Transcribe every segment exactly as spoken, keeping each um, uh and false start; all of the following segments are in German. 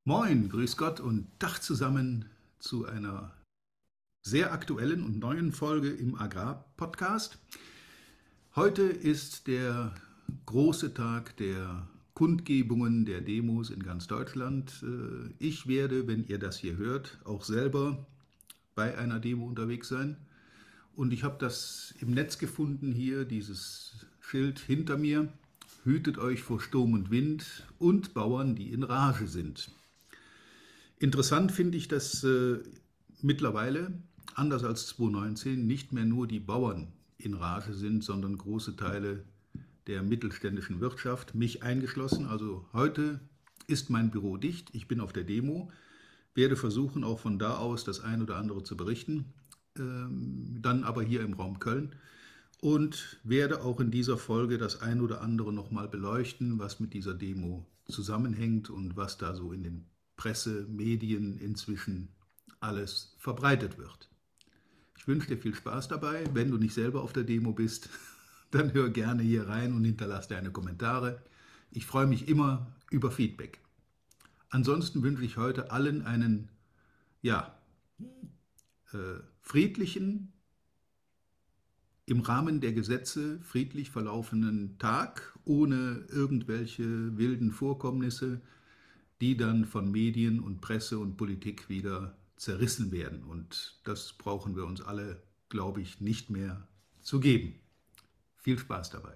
Moin, grüß Gott und Tag zusammen zu einer sehr aktuellen und neuen Folge im Agrarpodcast. Heute ist der große Tag der Kundgebungen, der Demos in ganz Deutschland. Ich werde, wenn ihr das hier hört, auch selber bei einer Demo unterwegs sein. Und ich habe das im Netz gefunden hier, dieses Schild hinter mir. Hütet euch vor Sturm und Wind und Bauern, die in Rage sind. Interessant finde ich, dass äh, mittlerweile, anders als zweitausendneunzehn, nicht mehr nur die Bauern in Rage sind, sondern große Teile der mittelständischen Wirtschaft, mich eingeschlossen. Also heute ist mein Büro dicht, ich bin auf der Demo, werde versuchen, auch von da aus das ein oder andere zu berichten, ähm, dann aber hier im Raum Köln und werde auch in dieser Folge das ein oder andere nochmal beleuchten, was mit dieser Demo zusammenhängt und was da so in den Presse, Medien inzwischen alles verbreitet wird. Ich wünsche dir viel Spaß dabei. Wenn du nicht selber auf der Demo bist, dann hör gerne hier rein und hinterlass deine Kommentare. Ich freue mich immer über Feedback. Ansonsten wünsche ich heute allen einen, ja, äh, friedlichen, im Rahmen der Gesetze friedlich verlaufenden Tag, ohne irgendwelche wilden Vorkommnisse, die dann von Medien und Presse und Politik wieder zerrissen werden. Und das brauchen wir uns alle, glaube ich, nicht mehr zu geben. Viel Spaß dabei.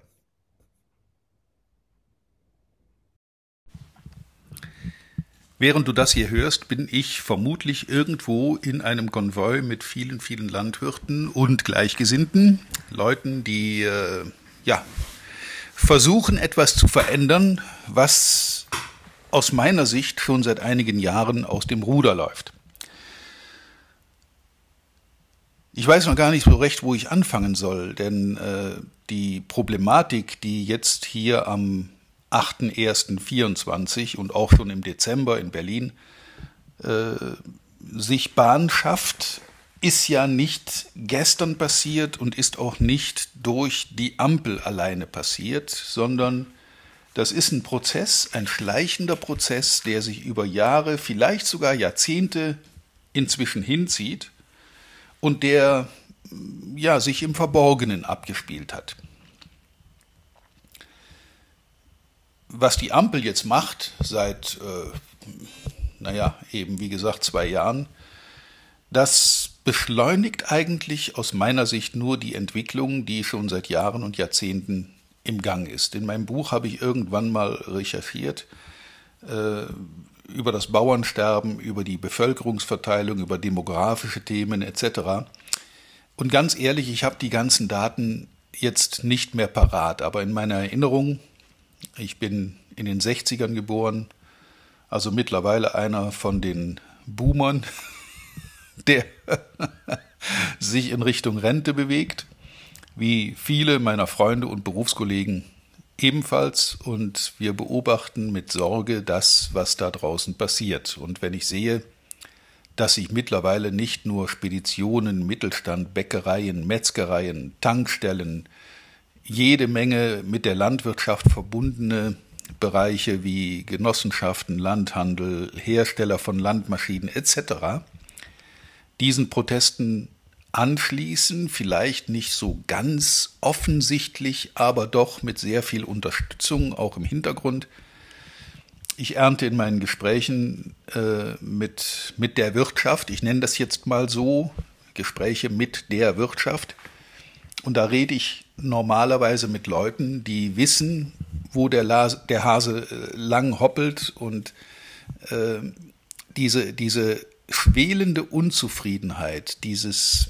Während du das hier hörst, bin ich vermutlich irgendwo in einem Konvoi mit vielen, vielen Landwirten und Gleichgesinnten, Leuten, die äh, ja, versuchen, etwas zu verändern, was aus meiner Sicht schon seit einigen Jahren aus dem Ruder läuft. Ich weiß noch gar nicht so recht, wo ich anfangen soll, denn äh, die Problematik, die jetzt hier am achter erster vierundzwanzig und auch schon im Dezember in Berlin äh, sich Bahn schafft, ist ja nicht gestern passiert und ist auch nicht durch die Ampel alleine passiert, sondern das ist ein Prozess, ein schleichender Prozess, der sich über Jahre, vielleicht sogar Jahrzehnte inzwischen hinzieht und der ja, sich im Verborgenen abgespielt hat. Was die Ampel jetzt macht, seit, äh, naja, eben wie gesagt, zwei Jahren, das beschleunigt eigentlich aus meiner Sicht nur die Entwicklung, die schon seit Jahren und Jahrzehnten im Gang ist. In meinem Buch habe ich irgendwann mal recherchiert äh, über das Bauernsterben, über die Bevölkerungsverteilung, über demografische Themen et cetera. Und ganz ehrlich, ich habe die ganzen Daten jetzt nicht mehr parat, aber in meiner Erinnerung, ich bin in den sechzigern geboren, also mittlerweile einer von den Boomern, der sich in Richtung Rente bewegt, wie viele meiner Freunde und Berufskollegen ebenfalls, und wir beobachten mit Sorge das, was da draußen passiert. Und wenn ich sehe, dass sich mittlerweile nicht nur Speditionen, Mittelstand, Bäckereien, Metzgereien, Tankstellen, jede Menge mit der Landwirtschaft verbundene Bereiche wie Genossenschaften, Landhandel, Hersteller von Landmaschinen et cetera diesen Protesten anschließen, vielleicht nicht so ganz offensichtlich, aber doch mit sehr viel Unterstützung, auch im Hintergrund. Ich ernte in meinen Gesprächen äh, mit, mit der Wirtschaft, ich nenne das jetzt mal so, Gespräche mit der Wirtschaft, und da rede ich normalerweise mit Leuten, die wissen, wo der, Lase, der Hase äh, lang hoppelt, und äh, diese, diese schwelende Unzufriedenheit, dieses,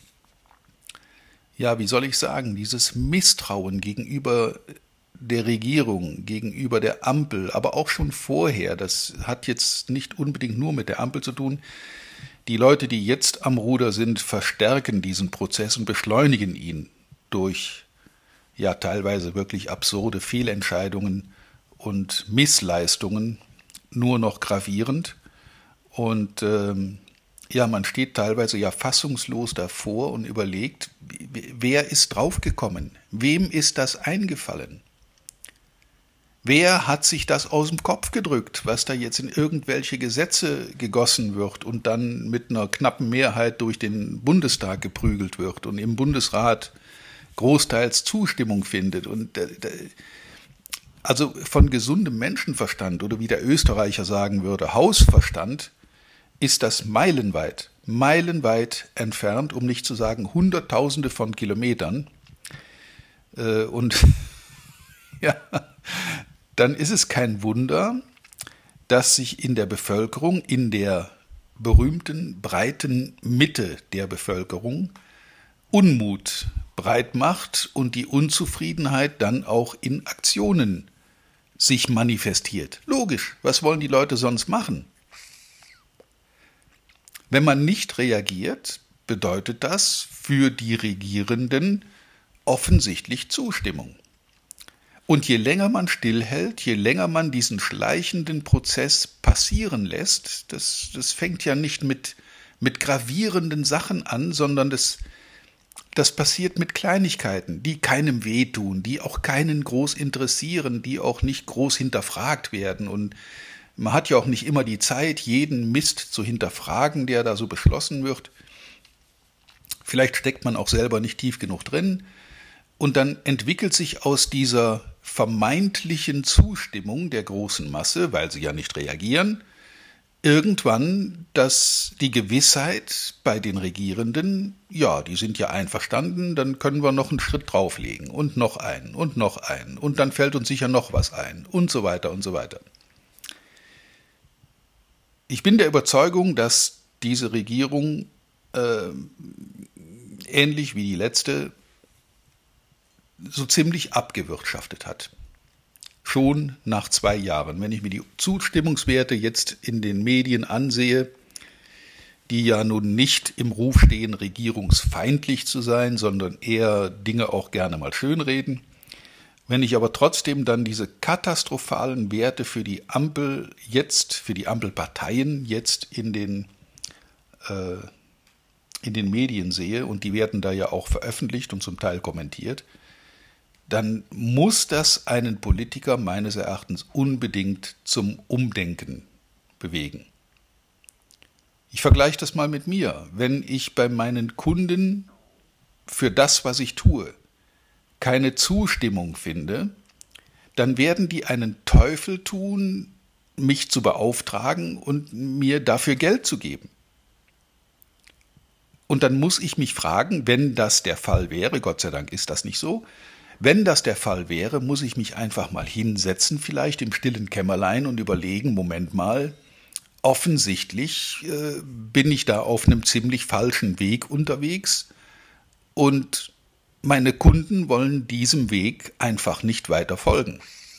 ja, wie soll ich sagen, dieses Misstrauen gegenüber der Regierung, gegenüber der Ampel, aber auch schon vorher, das hat jetzt nicht unbedingt nur mit der Ampel zu tun. Die Leute, die jetzt am Ruder sind, verstärken diesen Prozess und beschleunigen ihn durch, ja, teilweise wirklich absurde Fehlentscheidungen und Missleistungen nur noch gravierend. Und ähm, ja, man steht teilweise ja fassungslos davor und überlegt, wer ist draufgekommen? Wem ist das eingefallen? Wer hat sich das aus dem Kopf gedrückt, was da jetzt in irgendwelche Gesetze gegossen wird und dann mit einer knappen Mehrheit durch den Bundestag geprügelt wird und im Bundesrat großteils Zustimmung findet? Und also von gesundem Menschenverstand oder wie der Österreicher sagen würde, Hausverstand, ist das meilenweit, meilenweit entfernt, um nicht zu sagen Hunderttausende von Kilometern. Und ja, dann ist es kein Wunder, dass sich in der Bevölkerung, in der berühmten breiten Mitte der Bevölkerung, Unmut breit macht und die Unzufriedenheit dann auch in Aktionen sich manifestiert. Logisch, was wollen die Leute sonst machen? Wenn man nicht reagiert, bedeutet das für die Regierenden offensichtlich Zustimmung. Und je länger man stillhält, je länger man diesen schleichenden Prozess passieren lässt, das, das fängt ja nicht mit, mit gravierenden Sachen an, sondern das, das passiert mit Kleinigkeiten, die keinem wehtun, die auch keinen groß interessieren, die auch nicht groß hinterfragt werden. Und man hat ja auch nicht immer die Zeit, jeden Mist zu hinterfragen, der da so beschlossen wird. Vielleicht steckt man auch selber nicht tief genug drin. Und dann entwickelt sich aus dieser vermeintlichen Zustimmung der großen Masse, weil sie ja nicht reagieren, irgendwann dass die Gewissheit bei den Regierenden, ja, die sind ja einverstanden, dann können wir noch einen Schritt drauflegen und noch einen und noch einen und dann fällt uns sicher noch was ein und so weiter und so weiter. Ich bin der Überzeugung, dass diese Regierung äh, ähnlich wie die letzte so ziemlich abgewirtschaftet hat. Schon nach zwei Jahren. Wenn ich mir die Zustimmungswerte jetzt in den Medien ansehe, die ja nun nicht im Ruf stehen, regierungsfeindlich zu sein, sondern eher Dinge auch gerne mal schönreden. Wenn ich aber trotzdem dann diese katastrophalen Werte für die Ampel jetzt, für die Ampelparteien jetzt in den, äh, in den Medien sehe, und die werden da ja auch veröffentlicht und zum Teil kommentiert, dann muss das einen Politiker meines Erachtens unbedingt zum Umdenken bewegen. Ich vergleiche das mal mit mir. Wenn ich bei meinen Kunden für das, was ich tue, keine Zustimmung finde, dann werden die einen Teufel tun, mich zu beauftragen und mir dafür Geld zu geben. Und dann muss ich mich fragen, wenn das der Fall wäre, Gott sei Dank ist das nicht so, wenn das der Fall wäre, muss ich mich einfach mal hinsetzen, vielleicht im stillen Kämmerlein und überlegen, Moment mal, offensichtlich äh, bin ich da auf einem ziemlich falschen Weg unterwegs und meine Kunden wollen diesem Weg einfach nicht weiter folgen.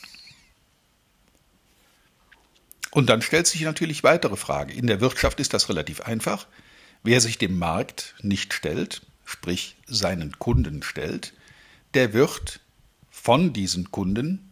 Und dann stellt sich natürlich weitere Frage. In der Wirtschaft ist das relativ einfach. Wer sich dem Markt nicht stellt, sprich seinen Kunden stellt, der wird von diesen Kunden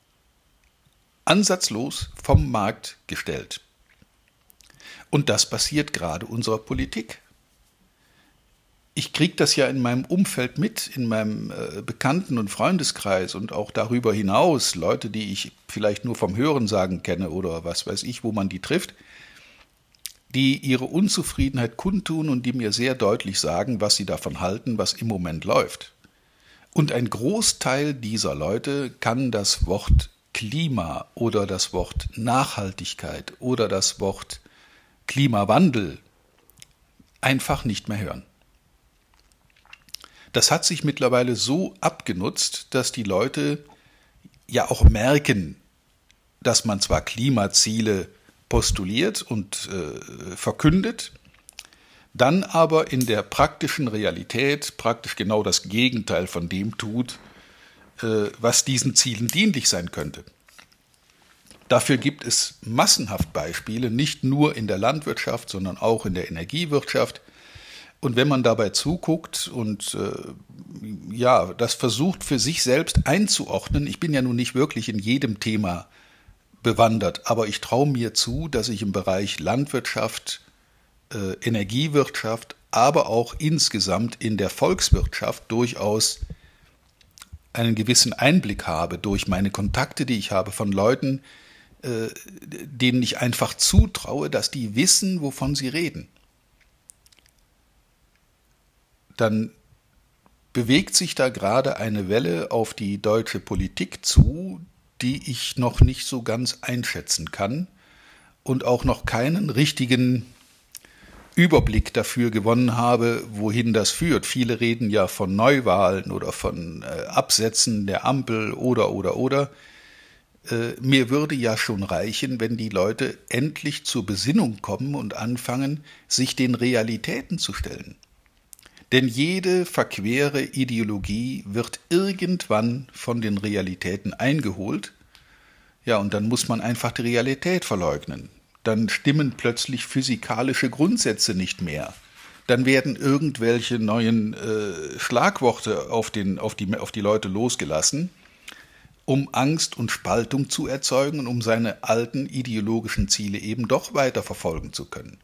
ansatzlos vom Markt gestellt. Und das passiert gerade unserer Politik. Ich kriege das ja in meinem Umfeld mit, in meinem äh, Bekannten- und Freundeskreis und auch darüber hinaus, Leute, die ich vielleicht nur vom Hörensagen kenne oder was weiß ich, wo man die trifft, die ihre Unzufriedenheit kundtun und die mir sehr deutlich sagen, was sie davon halten, was im Moment läuft. Und ein Großteil dieser Leute kann das Wort Klima oder das Wort Nachhaltigkeit oder das Wort Klimawandel einfach nicht mehr hören. Das hat sich mittlerweile so abgenutzt, dass die Leute ja auch merken, dass man zwar Klimaziele postuliert und äh, verkündet, dann aber in der praktischen Realität praktisch genau das Gegenteil von dem tut, äh, was diesen Zielen dienlich sein könnte. Dafür gibt es massenhaft Beispiele, nicht nur in der Landwirtschaft, sondern auch in der Energiewirtschaft. Und wenn man dabei zuguckt und äh, ja, das versucht für sich selbst einzuordnen, ich bin ja nun nicht wirklich in jedem Thema bewandert, aber ich traue mir zu, dass ich im Bereich Landwirtschaft, äh, Energiewirtschaft, aber auch insgesamt in der Volkswirtschaft durchaus einen gewissen Einblick habe durch meine Kontakte, die ich habe von Leuten, äh, denen ich einfach zutraue, dass die wissen, wovon sie reden, dann bewegt sich da gerade eine Welle auf die deutsche Politik zu, die ich noch nicht so ganz einschätzen kann und auch noch keinen richtigen Überblick dafür gewonnen habe, wohin das führt. Viele reden ja von Neuwahlen oder von äh, Absetzen der Ampel oder, oder, oder. Äh, mir würde ja schon reichen, wenn die Leute endlich zur Besinnung kommen und anfangen, sich den Realitäten zu stellen. Denn jede verquere Ideologie wird irgendwann von den Realitäten eingeholt. Ja, und dann muss man einfach die Realität verleugnen. Dann stimmen plötzlich physikalische Grundsätze nicht mehr. Dann werden irgendwelche neuen äh, Schlagworte auf, den, auf, die, auf die Leute losgelassen, um Angst und Spaltung zu erzeugen und um seine alten ideologischen Ziele eben doch weiter verfolgen zu können.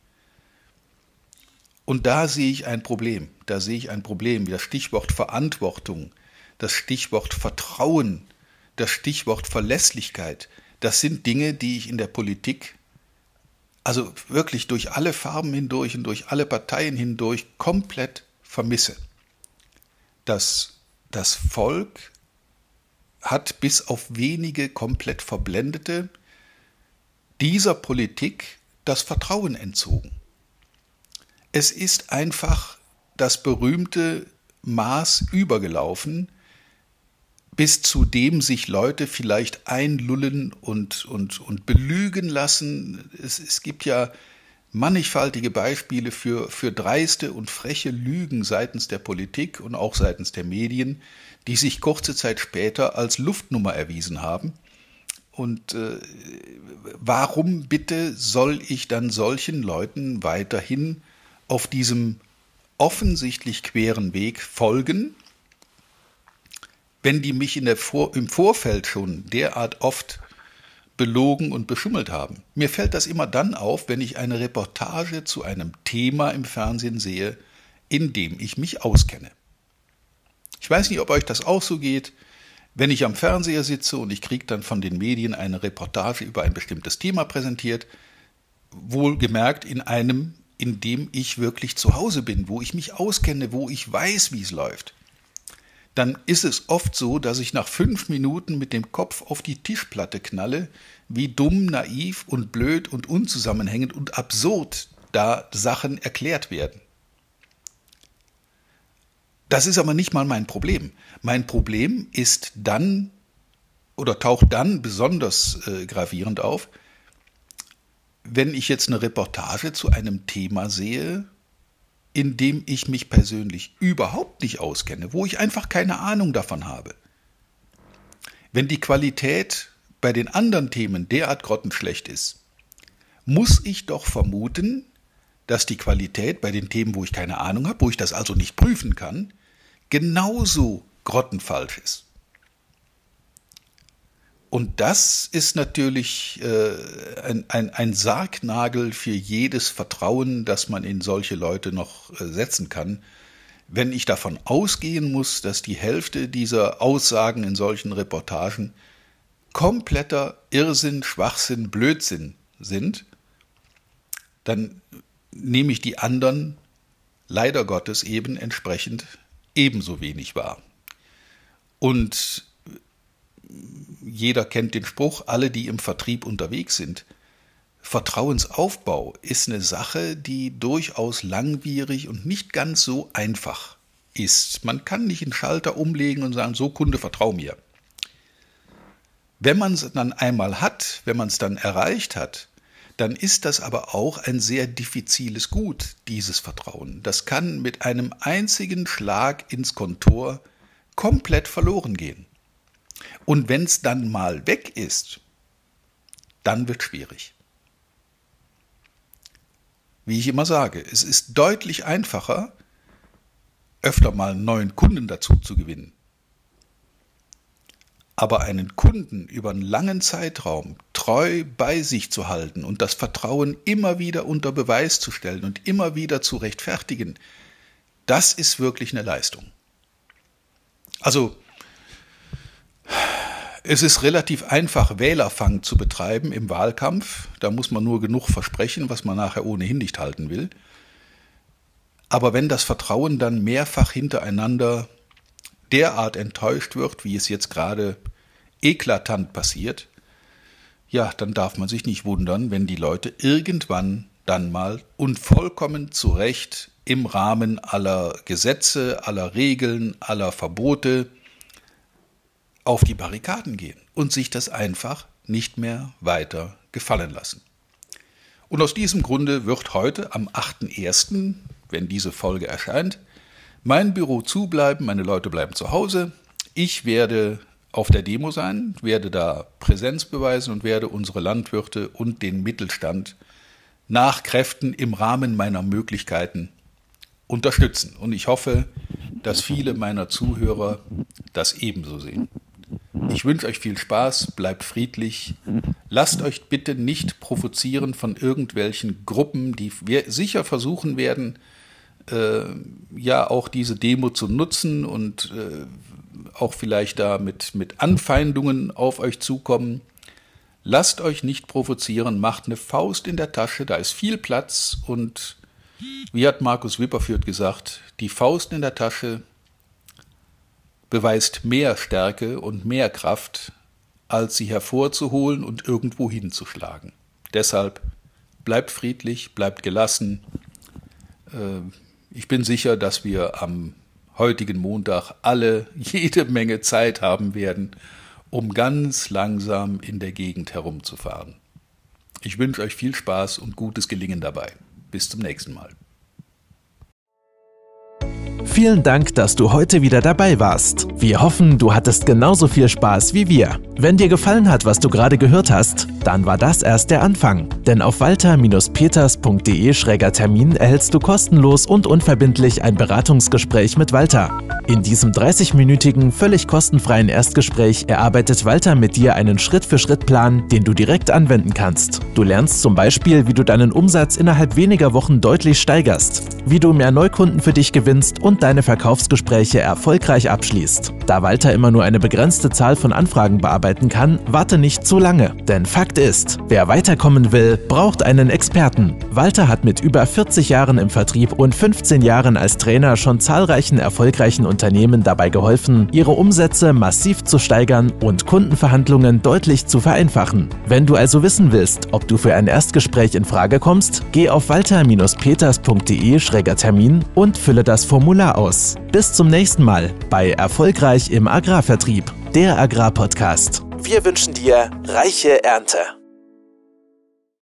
Und da sehe ich ein Problem. Da sehe ich ein Problem. Das Stichwort Verantwortung, das Stichwort Vertrauen, das Stichwort Verlässlichkeit, das sind Dinge, die ich in der Politik, also wirklich durch alle Farben hindurch und durch alle Parteien hindurch komplett vermisse. Das, das Volk hat bis auf wenige komplett Verblendete dieser Politik das Vertrauen entzogen. Es ist einfach das berühmte Maß übergelaufen, bis zu dem sich Leute vielleicht einlullen und, und, und belügen lassen. Es, es gibt ja mannigfaltige Beispiele für, für dreiste und freche Lügen seitens der Politik und auch seitens der Medien, die sich kurze Zeit später als Luftnummer erwiesen haben. Und äh, warum bitte soll ich dann solchen Leuten weiterhin auf diesem offensichtlich queren Weg folgen, wenn die mich in der Vor- im Vorfeld schon derart oft belogen und beschummelt haben? Mir fällt das immer dann auf, wenn ich eine Reportage zu einem Thema im Fernsehen sehe, in dem ich mich auskenne. Ich weiß nicht, ob euch das auch so geht. Wenn ich am Fernseher sitze und ich kriege dann von den Medien eine Reportage über ein bestimmtes Thema präsentiert, wohlgemerkt in einem, in dem ich wirklich zu Hause bin, wo ich mich auskenne, wo ich weiß, wie es läuft, dann ist es oft so, dass ich nach fünf Minuten mit dem Kopf auf die Tischplatte knalle, wie dumm, naiv und blöd und unzusammenhängend und absurd da Sachen erklärt werden. Das ist aber nicht mal mein Problem. Mein Problem ist dann oder taucht dann besonders äh, gravierend auf, wenn ich jetzt eine Reportage zu einem Thema sehe, in dem ich mich persönlich überhaupt nicht auskenne, wo ich einfach keine Ahnung davon habe. Wenn die Qualität bei den anderen Themen derart grottenschlecht ist, muss ich doch vermuten, dass die Qualität bei den Themen, wo ich keine Ahnung habe, wo ich das also nicht prüfen kann, genauso grottenfalsch ist. Und das ist natürlich äh, ein, ein, ein Sargnagel für jedes Vertrauen, das man in solche Leute noch äh, setzen kann. Wenn ich davon ausgehen muss, dass die Hälfte dieser Aussagen in solchen Reportagen kompletter Irrsinn, Schwachsinn, Blödsinn sind, dann nehme ich die anderen leider Gottes eben entsprechend ebenso wenig wahr. Und jeder kennt den Spruch, alle, die im Vertrieb unterwegs sind. Vertrauensaufbau ist eine Sache, die durchaus langwierig und nicht ganz so einfach ist. Man kann nicht einen Schalter umlegen und sagen, so Kunde, vertrau mir. Wenn man es dann einmal hat, wenn man es dann erreicht hat, dann ist das aber auch ein sehr diffiziles Gut, dieses Vertrauen. Das kann mit einem einzigen Schlag ins Kontor komplett verloren gehen. Und wenn es dann mal weg ist, dann wird es schwierig. Wie ich immer sage, es ist deutlich einfacher, öfter mal einen neuen Kunden dazu zu gewinnen. Aber einen Kunden über einen langen Zeitraum treu bei sich zu halten und das Vertrauen immer wieder unter Beweis zu stellen und immer wieder zu rechtfertigen, das ist wirklich eine Leistung. Also, Es ist relativ einfach, Wählerfang zu betreiben im Wahlkampf. Da muss man nur genug versprechen, was man nachher ohnehin nicht halten will. Aber wenn das Vertrauen dann mehrfach hintereinander derart enttäuscht wird, wie es jetzt gerade eklatant passiert, ja, dann darf man sich nicht wundern, wenn die Leute irgendwann dann mal und vollkommen zu Recht im Rahmen aller Gesetze, aller Regeln, aller Verbote auf die Barrikaden gehen und sich das einfach nicht mehr weiter gefallen lassen. Und aus diesem Grunde wird heute am achten ersten, wenn diese Folge erscheint, mein Büro zubleiben, meine Leute bleiben zu Hause. Ich werde auf der Demo sein, werde da Präsenz beweisen und werde unsere Landwirte und den Mittelstand nach Kräften im Rahmen meiner Möglichkeiten unterstützen. Und ich hoffe, dass viele meiner Zuhörer das ebenso sehen. Ich wünsche euch viel Spaß, bleibt friedlich. Lasst euch bitte nicht provozieren von irgendwelchen Gruppen, die wir sicher versuchen werden, äh, ja auch diese Demo zu nutzen und äh, auch vielleicht da mit, mit Anfeindungen auf euch zukommen. Lasst euch nicht provozieren, macht eine Faust in der Tasche, da ist viel Platz und wie hat Markus Wipperfürth gesagt, die Faust in der Tasche beweist mehr Stärke und mehr Kraft, als sie hervorzuholen und irgendwo hinzuschlagen. Deshalb bleibt friedlich, bleibt gelassen. Ich bin sicher, dass wir am heutigen Montag alle jede Menge Zeit haben werden, um ganz langsam in der Gegend herumzufahren. Ich wünsche euch viel Spaß und gutes Gelingen dabei. Bis zum nächsten Mal. Vielen Dank, dass du heute wieder dabei warst. Wir hoffen, du hattest genauso viel Spaß wie wir. Wenn dir gefallen hat, was du gerade gehört hast, dann war das erst der Anfang. Denn auf walter Bindestrich peters punkt de schräger Termin erhältst du kostenlos und unverbindlich ein Beratungsgespräch mit Walter. In diesem dreißigminütigen, völlig kostenfreien Erstgespräch erarbeitet Walter mit dir einen Schritt-für-Schritt-Plan, den du direkt anwenden kannst. Du lernst zum Beispiel, wie du deinen Umsatz innerhalb weniger Wochen deutlich steigerst, wie du mehr Neukunden für dich gewinnst und deine Verkaufsgespräche erfolgreich abschließt. Da Walter immer nur eine begrenzte Zahl von Anfragen bearbeiten kann, warte nicht zu lange. Denn Fakt ist, wer weiterkommen will, braucht einen Experten. Walter hat mit über vierzig Jahren im Vertrieb und fünfzehn Jahren als Trainer schon zahlreichen erfolgreichen Unternehmen dabei geholfen, ihre Umsätze massiv zu steigern und Kundenverhandlungen deutlich zu vereinfachen. Wenn du also wissen willst, ob du für ein Erstgespräch in Frage kommst, geh auf walter Bindestrich peters punkt de schräger Termin und fülle das Formular aus. Bis zum nächsten Mal bei Erfolgreich im Agrarvertrieb, der Agrarpodcast. Wir wünschen dir reiche Ernte.